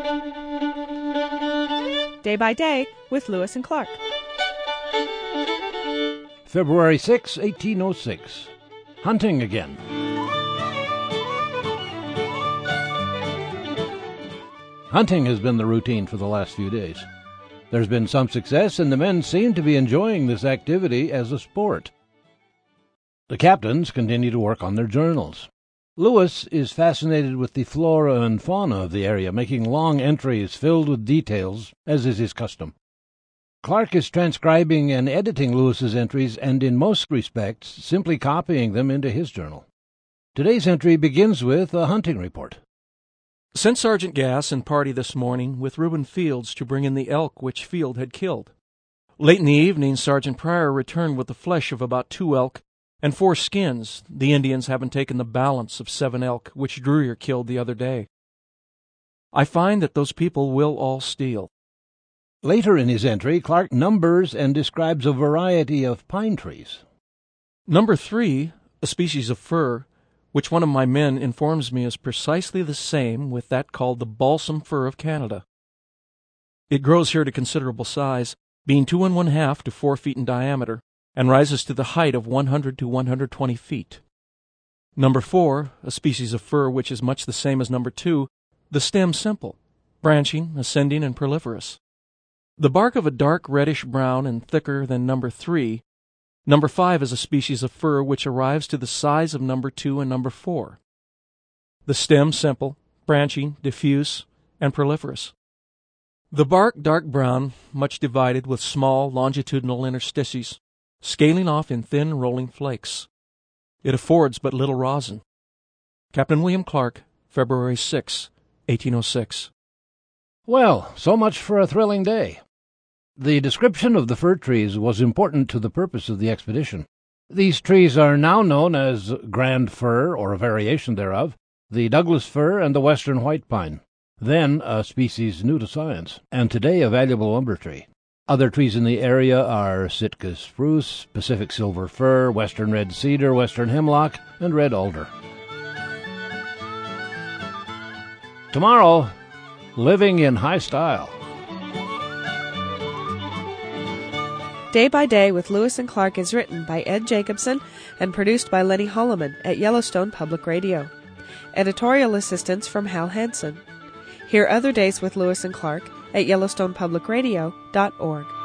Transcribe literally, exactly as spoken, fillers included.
Day by Day with Lewis and Clark. February sixth, eighteen oh six. Hunting again. Hunting has been the routine for the last few days. There's been some success, and the men seem to be enjoying this activity as a sport. The captains continue to work on their journals. Lewis is fascinated with the flora and fauna of the area, making long entries filled with details, as is his custom. Clark is transcribing and editing Lewis's entries, and in most respects simply copying them into his journal. Today's entry begins with a hunting report. Sent Sergeant Gass and party this morning with Reuben Fields to bring in the elk which Field had killed. Late in the evening, Sergeant Pryor returned with the flesh of about two elk and four skins, the Indians having taken the balance of seven elk which Druyer killed the other day. I find that those people will all steal. Later in his entry, Clark numbers and describes a variety of pine trees. Number three, a species of fir, which one of my men informs me is precisely the same with that called the balsam fir of Canada. It grows here to considerable size, being two and one half to four feet in diameter, and rises to the height of one hundred to one hundred twenty feet. Number four, a species of fir which is much the same as number two, the stem simple, branching, ascending, and proliferous. The bark of a dark reddish brown and thicker than number three. Number five is a species of fir which arrives to the size of number two and number four. The stem simple, branching, diffuse, and proliferous. The bark dark brown, much divided with small longitudinal interstices, scaling off in thin rolling flakes. It affords but little rosin. Captain William Clark, February sixth, eighteen oh six. Well, so much for a thrilling day. The description of the fir trees was important to the purpose of the expedition. These trees are now known as grand fir, or a variation thereof, the Douglas fir, and the western white pine, then a species new to science, and today a valuable lumber tree. Other trees in the area are Sitka spruce, Pacific silver fir, western red cedar, western hemlock, and red alder. Tomorrow, living in high style. Day by Day with Lewis and Clark is written by Ed Jacobson and produced by Lenny Holloman at Yellowstone Public Radio. Editorial assistance from Hal Hansen. Hear other days with Lewis and Clark at Yellowstone Public Radio dot org.